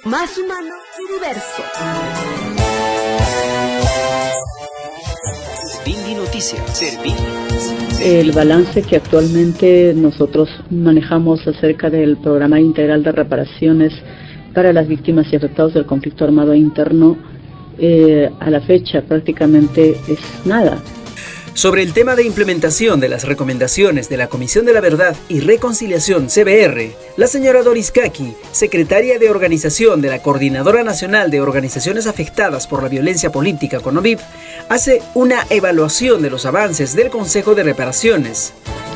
más humano y diverso. Servindi Noticias. El balance que actualmente nosotros manejamos acerca del programa integral de reparaciones para las víctimas y afectados del conflicto armado interno, a la fecha prácticamente es nada. Sobre el tema de implementación de las recomendaciones de la Comisión de la Verdad y Reconciliación CBR, la señora Doris Kaki, secretaria de organización de la Coordinadora Nacional de Organizaciones Afectadas por la Violencia Política CONOVIP, hace una evaluación de los avances del Consejo de Reparaciones.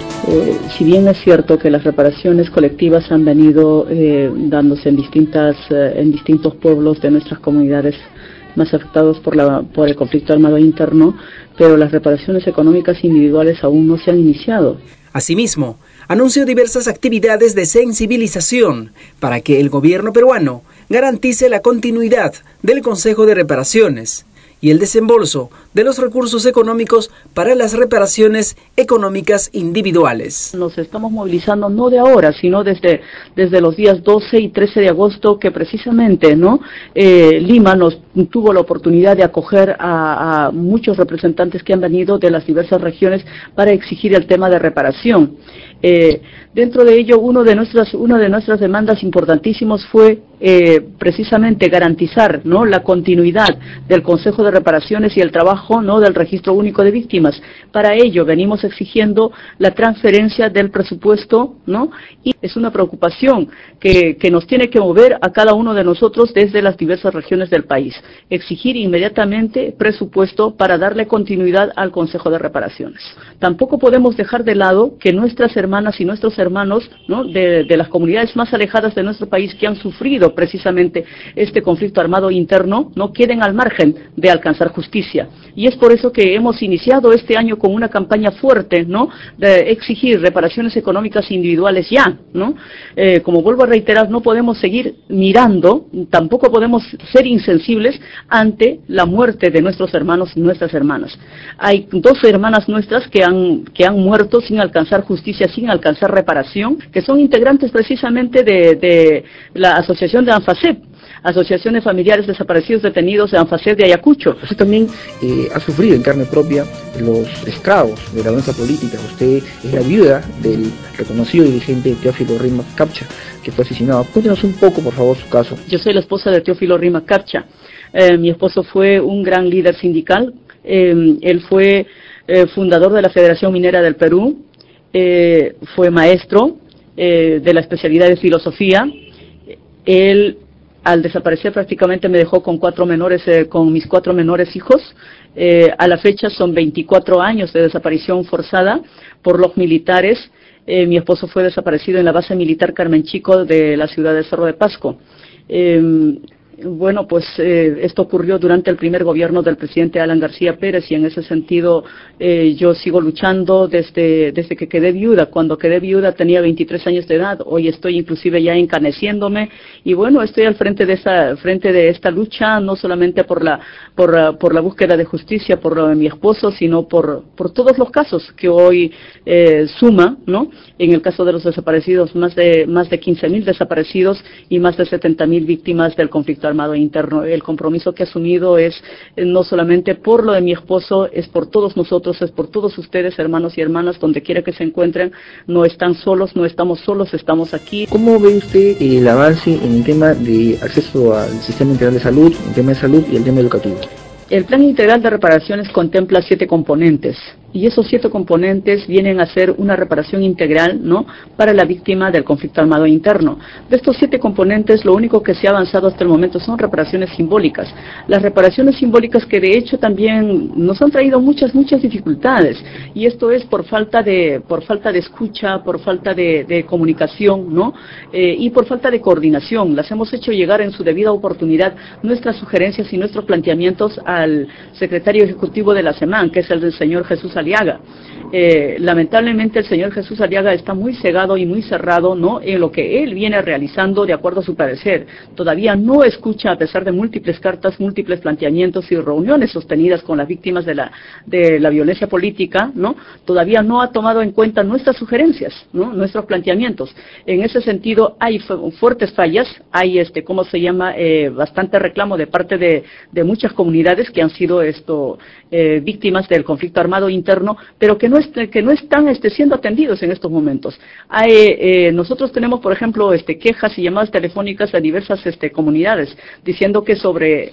Si bien es cierto que las reparaciones colectivas han venido dándose en distintos pueblos de nuestras comunidades más afectados por el conflicto armado interno, pero las reparaciones económicas individuales aún no se han iniciado. Asimismo, anunció diversas actividades de sensibilización para que el gobierno peruano garantice la continuidad del Consejo de Reparaciones y el desembolso de los recursos económicos para las reparaciones económicas individuales. Nos estamos movilizando no de ahora, sino desde los días 12 y 13 de agosto, que precisamente Lima nos tuvo la oportunidad de acoger a muchos representantes que han venido de las diversas regiones para exigir el tema de reparación. Dentro de ello, una de nuestras demandas importantísimas fue precisamente garantizar la continuidad del Consejo de Reparaciones y el trabajo del Registro Único de Víctimas. Para ello venimos exigiendo la transferencia del presupuesto, y es una preocupación que nos tiene que mover a cada uno de nosotros desde las diversas regiones del país. Exigir inmediatamente presupuesto para darle continuidad al Consejo de Reparaciones. Tampoco podemos dejar de lado que nuestras hermanas y nuestros hermanos de las comunidades más alejadas de nuestro país que han sufrido precisamente este conflicto armado interno no queden al margen de alcanzar justicia. Y es por eso que hemos iniciado este año con una campaña fuerte, de exigir reparaciones económicas individuales ya, como vuelvo a reiterar, no podemos seguir mirando, tampoco podemos ser insensibles ante la muerte de nuestros hermanos y nuestras hermanas. Hay 12 hermanas nuestras que han muerto sin alcanzar justicia, sin alcanzar reparación, que son integrantes precisamente de la asociación de ANFACEP, Asociación de Familiares Desaparecidos Detenidos de ANFACEP de Ayacucho. Usted también ha sufrido en carne propia los estragos de la violencia política. Usted es la viuda del reconocido dirigente Teófilo Rímac Capcha, que fue asesinado. Cuéntenos un poco, por favor, su caso. Yo soy la esposa de Teófilo Rímac Capcha. Mi esposo fue un gran líder sindical. Él fue fundador de la Federación Minera del Perú. Fue maestro de la especialidad de filosofía. Él, al desaparecer, prácticamente me dejó con mis 4 menores hijos. A la fecha son 24 años de desaparición forzada por los militares. Mi esposo fue desaparecido en la base militar Carmen Chico de la ciudad de Cerro de Pasco. Bueno, pues esto ocurrió durante el primer gobierno del presidente Alan García Pérez, y en ese sentido yo sigo luchando desde que quedé viuda. Cuando quedé viuda tenía 23 años de edad, hoy estoy inclusive ya encaneciéndome, y bueno, estoy al frente de esta lucha, no solamente por la búsqueda de justicia por lo de mi esposo, sino por todos los casos que hoy suma, en el caso de los desaparecidos, más de 15.000 desaparecidos y más de 70.000 víctimas del conflicto armado interno. El compromiso que he asumido es no solamente por lo de mi esposo, es por todos nosotros, es por todos ustedes, hermanos y hermanas, donde quiera que se encuentren. No están solos, no estamos solos, estamos aquí. ¿Cómo ve usted el avance en el tema de acceso al sistema integral de salud, el tema de salud y el tema educativo? El Plan Integral de Reparaciones contempla 7 componentes, y esos 7 componentes vienen a ser una reparación integral, para la víctima del conflicto armado interno. De estos 7 componentes, lo único que se ha avanzado hasta el momento son reparaciones simbólicas. Las reparaciones simbólicas que de hecho también nos han traído muchas dificultades, y esto es por falta de escucha, por falta de comunicación, y por falta de coordinación. Las hemos hecho llegar en su debida oportunidad nuestras sugerencias y nuestros planteamientos a al secretario ejecutivo de la SEMAN, que es el del señor Jesús Aliaga. Lamentablemente el señor Jesús Aliaga está muy cegado y muy cerrado, ¿no?, en lo que él viene realizando de acuerdo a su parecer. Todavía no escucha, a pesar de múltiples cartas, múltiples planteamientos y reuniones sostenidas con las víctimas de la violencia política, ¿no?, todavía no ha tomado en cuenta nuestras sugerencias, ¿no?, nuestros planteamientos. En ese sentido hay fuertes fallas, hay bastante reclamo de parte de muchas comunidades que han sido víctimas del conflicto armado interno, pero que no están siendo atendidos en estos momentos. Nosotros tenemos, por ejemplo, quejas y llamadas telefónicas a diversas comunidades, diciendo que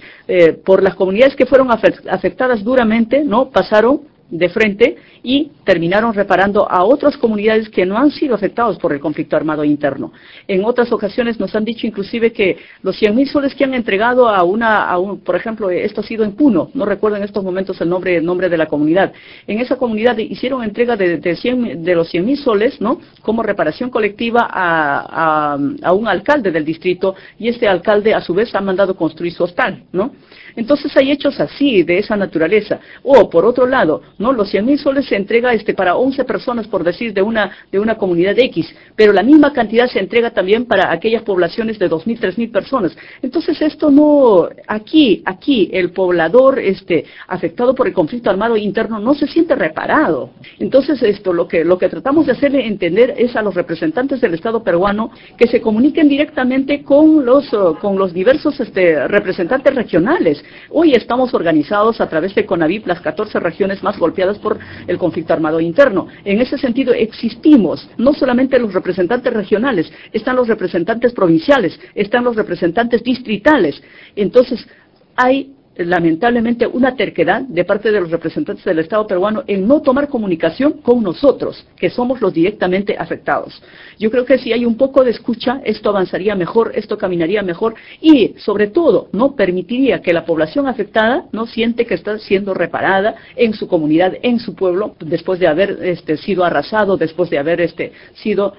por las comunidades que fueron afectadas duramente, ¿no?, pasaron de frente y terminaron reparando a otras comunidades que no han sido afectados por el conflicto armado interno. En otras ocasiones nos han dicho inclusive que los 100.000 soles que han entregado por ejemplo, esto ha sido en Puno, no recuerdo en estos momentos el nombre de la comunidad. En esa comunidad hicieron entrega de los 100.000 soles, ¿no?, como reparación colectiva a un alcalde del distrito, y este alcalde a su vez ha mandado construir su hostal, ¿no? Entonces hay hechos así, de esa naturaleza. O, por otro lado, ¿no?, los 100.000 soles se entrega para 11 personas, por decir, de una comunidad X, pero la misma cantidad se entrega también para aquellas poblaciones de 2.000, 3.000 personas. Entonces esto no, aquí el poblador afectado por el conflicto armado interno no se siente reparado. Entonces lo que tratamos de hacerle entender es a los representantes del Estado peruano que se comuniquen directamente con los diversos representantes regionales. Hoy estamos organizados a través de CONAVIP, las 14 regiones más golpeadas por el conflicto armado interno. En ese sentido existimos, no solamente los representantes regionales, están los representantes provinciales, están los representantes distritales. Entonces hay lamentablemente una terquedad de parte de los representantes del Estado peruano en no tomar comunicación con nosotros, que somos los directamente afectados. Yo creo que si hay un poco de escucha, esto avanzaría mejor, esto caminaría mejor y, sobre todo, no permitiría que la población afectada no siente que está siendo reparada en su comunidad, en su pueblo, después de haber sido arrasado, después de haber sido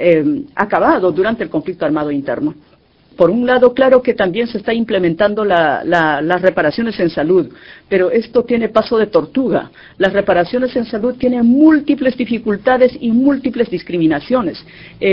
acabado durante el conflicto armado interno. Por un lado, claro que también se está implementando las reparaciones en salud, pero esto tiene paso de tortuga. Las reparaciones en salud tienen múltiples dificultades y múltiples discriminaciones.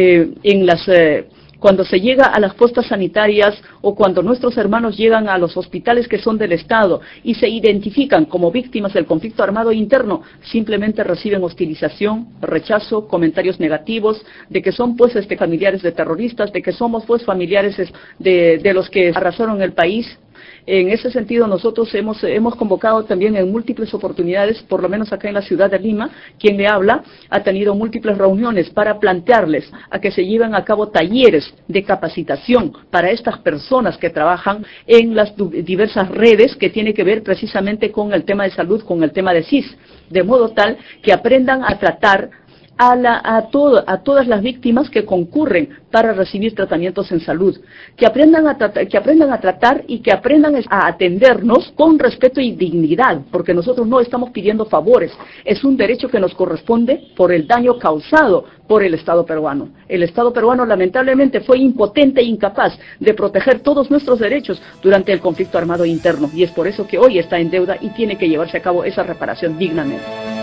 Cuando se llega a las postas sanitarias o cuando nuestros hermanos llegan a los hospitales que son del Estado y se identifican como víctimas del conflicto armado interno, simplemente reciben hostilización, rechazo, comentarios negativos, de que son familiares de terroristas, de que somos familiares de los que arrasaron el país. En ese sentido, nosotros hemos convocado también en múltiples oportunidades, por lo menos acá en la ciudad de Lima, quien le habla, ha tenido múltiples reuniones para plantearles a que se lleven a cabo talleres de capacitación para estas personas que trabajan en las diversas redes que tiene que ver precisamente con el tema de salud, con el tema de CIS, de modo tal que aprendan a tratar a todas las víctimas que concurren para recibir tratamientos en salud, que aprendan a tratar y que aprendan a atendernos con respeto y dignidad, porque nosotros no estamos pidiendo favores, es un derecho que nos corresponde por el daño causado por el Estado peruano. El Estado peruano lamentablemente fue impotente e incapaz de proteger todos nuestros derechos durante el conflicto armado interno, y es por eso que hoy está en deuda y tiene que llevarse a cabo esa reparación dignamente.